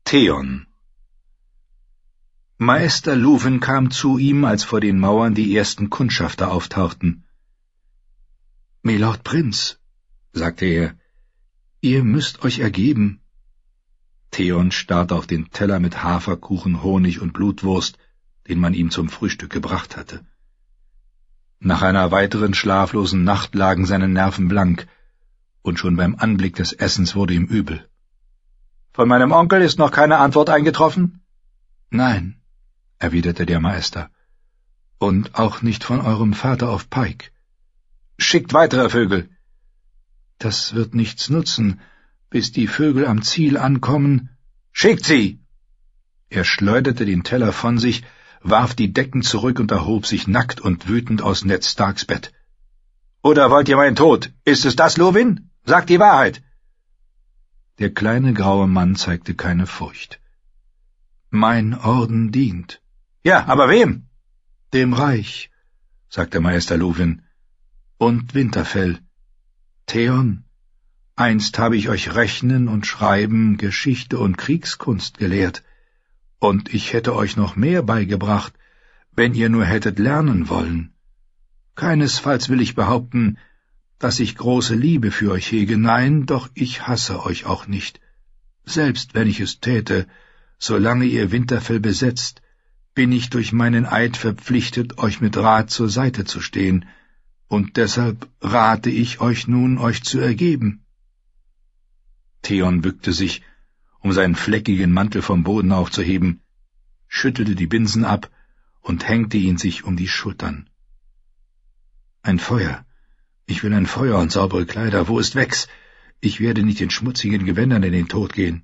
Theon. Meister Luwin kam zu ihm, als vor den Mauern die ersten Kundschafter auftauchten. »Milord Prinz«, sagte er, »ihr müsst euch ergeben.« Theon starrte auf den Teller mit Haferkuchen, Honig und Blutwurst, den man ihm zum Frühstück gebracht hatte. Nach einer weiteren schlaflosen Nacht lagen seine Nerven blank, und schon beim Anblick des Essens wurde ihm übel. »Von meinem Onkel ist noch keine Antwort eingetroffen?« »Nein«, erwiderte der Meister, »und auch nicht von eurem Vater auf Pike.« »Schickt weitere Vögel.« »Das wird nichts nutzen, bis die Vögel am Ziel ankommen.« »Schickt sie!« Er schleuderte den Teller von sich, warf die Decken zurück und erhob sich nackt und wütend aus Ned Starks Bett. »Oder wollt ihr meinen Tod? Ist es das, Luwin? Sagt die Wahrheit!« Der kleine graue Mann zeigte keine Furcht. »Mein Orden dient.« »Ja, aber wem?« »Dem Reich«, sagte Meister Luwin, »und Winterfell. Theon, einst habe ich euch Rechnen und Schreiben, Geschichte und Kriegskunst gelehrt, und ich hätte euch noch mehr beigebracht, wenn ihr nur hättet lernen wollen. Keinesfalls will ich behaupten, dass ich große Liebe für euch hege, nein, doch ich hasse euch auch nicht. Selbst wenn ich es täte, solange ihr Winterfell besetzt, bin ich durch meinen Eid verpflichtet, euch mit Rat zur Seite zu stehen, und deshalb rate ich euch nun, euch zu ergeben.« Theon bückte sich, um seinen fleckigen Mantel vom Boden aufzuheben, schüttelte die Binsen ab und hängte ihn sich um die Schultern. »Ein Feuer. Ich will ein Feuer und saubere Kleider. Wo ist Wex? Ich werde nicht in schmutzigen Gewändern in den Tod gehen.«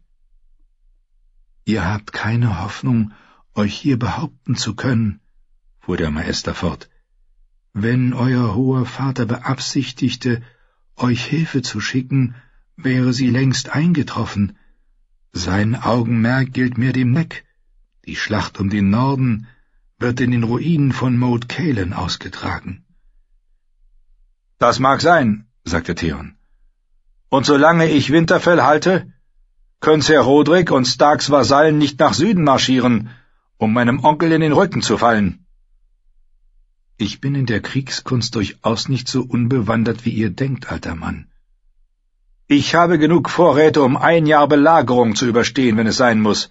»Ihr habt keine Hoffnung, euch hier behaupten zu können«, fuhr der Meister fort. »Wenn euer hoher Vater beabsichtigte, euch Hilfe zu schicken, wäre sie längst eingetroffen. Sein Augenmerk gilt mir dem Neck. Die Schlacht um den Norden wird in den Ruinen von Moat Cailin ausgetragen.« »Das mag sein«, sagte Theon. »Und solange ich Winterfell halte, können Ser Rodrik und Starks Vasallen nicht nach Süden marschieren, um meinem Onkel in den Rücken zu fallen.« »Ich bin in der Kriegskunst durchaus nicht so unbewandert, wie ihr denkt, alter Mann.« »Ich habe genug Vorräte, um 1 Jahr Belagerung zu überstehen, wenn es sein muss.«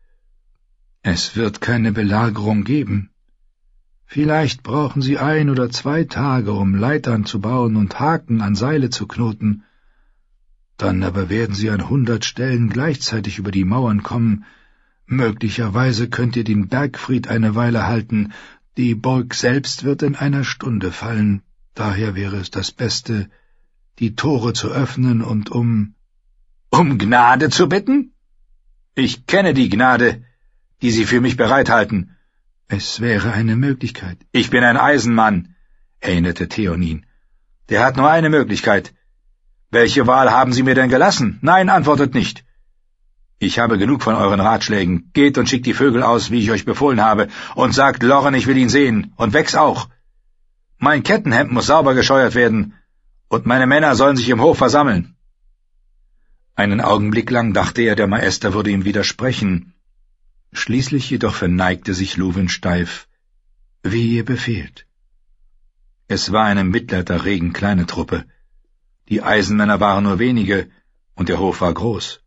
»Es wird keine Belagerung geben. Vielleicht brauchen Sie 1 oder 2 Tage, um Leitern zu bauen und Haken an Seile zu knoten. Dann aber werden Sie an 100 Stellen gleichzeitig über die Mauern kommen. Möglicherweise könnt ihr den Bergfried eine Weile halten. Die Burg selbst wird in 1 Stunde fallen. Daher wäre es das Beste, die Tore zu öffnen und um Gnade zu bitten? Ich kenne die Gnade, die Sie für mich bereithalten.« »Es wäre eine Möglichkeit.« »Ich bin ein Eisenmann«, erinnerte Theon ihn. »Der hat nur eine Möglichkeit. Welche Wahl haben Sie mir denn gelassen? Nein, antwortet nicht. Ich habe genug von euren Ratschlägen. Geht und schickt die Vögel aus, wie ich euch befohlen habe, und sagt Lorren, ich will ihn sehen, und Wex auch. Mein Kettenhemd muss sauber gescheuert werden, und meine Männer sollen sich im Hof versammeln.« Einen Augenblick lang dachte er, der Meister würde ihm widersprechen. Schließlich jedoch verneigte sich Luwin steif. »Wie ihr befehlt.« Es war eine mitleiderregend kleine Truppe. Die Eisenmänner waren nur wenige, und der Hof war groß.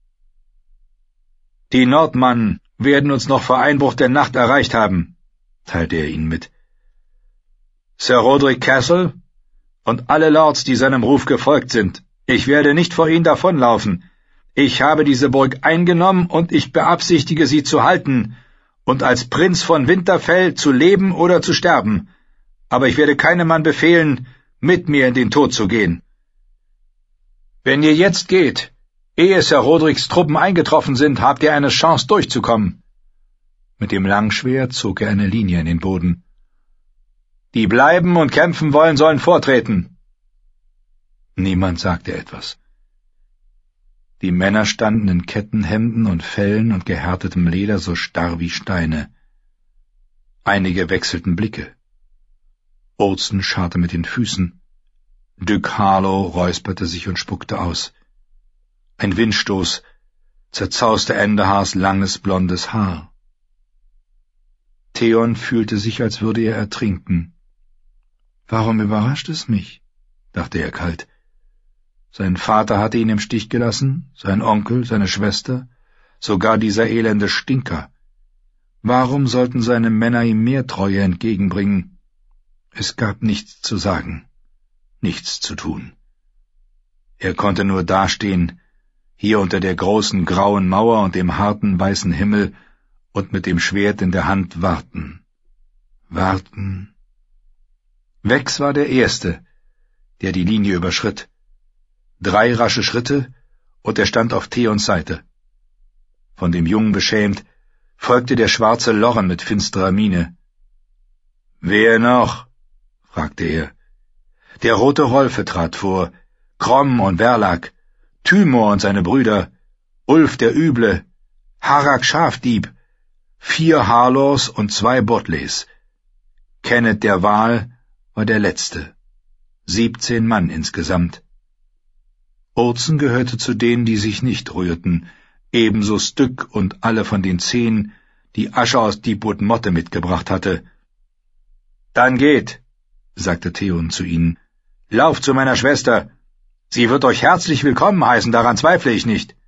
»Die Nordmannen werden uns noch vor Einbruch der Nacht erreicht haben«, teilte er ihnen mit. »Ser Rodrik Castle und alle Lords, die seinem Ruf gefolgt sind. Ich werde nicht vor ihnen davonlaufen. Ich habe diese Burg eingenommen, und ich beabsichtige, sie zu halten, und als Prinz von Winterfell zu leben oder zu sterben. Aber ich werde keinem Mann befehlen, mit mir in den Tod zu gehen. Wenn ihr jetzt geht, ehe Ser Rodriks Truppen eingetroffen sind, habt ihr eine Chance durchzukommen.« Mit dem Langschwert zog er eine Linie in den Boden. »Die bleiben und kämpfen wollen, sollen vortreten.« Niemand sagte etwas. Die Männer standen in Kettenhemden und Fellen und gehärtetem Leder so starr wie Steine. Einige wechselten Blicke. Olsen scharrte mit den Füßen. Duke Harlow räusperte sich und spuckte aus. Ein Windstoß, zerzauste Endehaars langes blondes Haar. Theon fühlte sich, als würde er ertrinken. »Warum überrascht es mich?« dachte er kalt. Sein Vater hatte ihn im Stich gelassen, sein Onkel, seine Schwester, sogar dieser elende Stinker. Warum sollten seine Männer ihm mehr Treue entgegenbringen? Es gab nichts zu sagen, nichts zu tun. Er konnte nur dastehen, hier unter der großen grauen Mauer und dem harten weißen Himmel, und mit dem Schwert in der Hand warten. Warten. Wex war der Erste, der die Linie überschritt. 3 rasche Schritte, und er stand auf Theons Seite. Von dem Jungen beschämt, folgte der schwarze Lorren mit finsterer Miene. »Wer noch?« fragte er. Der rote Rolfe trat vor, Krom und Verlag, Tymor und seine Brüder, Ulf der Üble, Harak Schafdieb, 4 Harlors und 2 Bodleys. Kenneth der Wal war der Letzte. 17 Mann insgesamt. Urzen gehörte zu denen, die sich nicht rührten, ebenso Styk und alle von den 10, die Asche aus Dibut Motte mitgebracht hatte. »Dann geht«, sagte Theon zu ihnen, »lauft zu meiner Schwester. Sie wird euch herzlich willkommen heißen, daran zweifle ich nicht.«